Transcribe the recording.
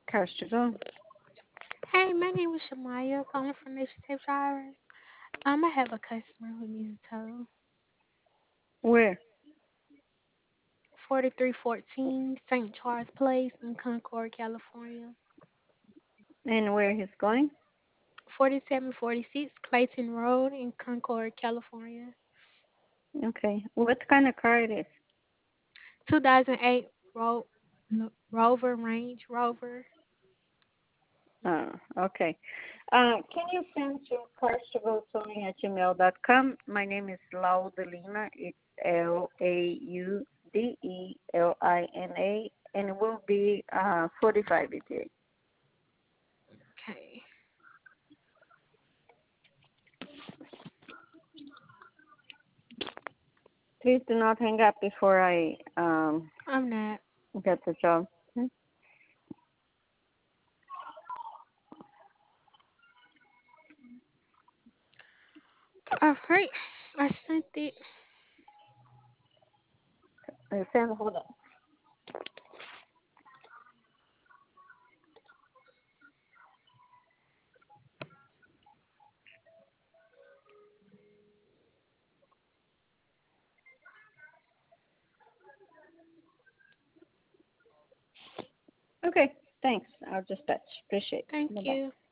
Castro. Hey, my name is Shamaya, calling from Nation Tape Drivers. I have a customer who needs a tow. Where 4314 St. Charles Place in Concord, California. and where he's going? 4746 Clayton Road in Concord, California. Okay. What kind of car it is? 2008 Rover Range Rover. Okay. Can you send your carstovotowing@gmail.com? My name is Laudelina. It's Laudelina, and it will be 45 ETA. Okay. Please do not hang up before I I'm not. get the job. Hmm? Alright. I sent it. Sam, hold on. Okay, thanks. I'll dispatch. Appreciate Thank it. Bye-bye. you.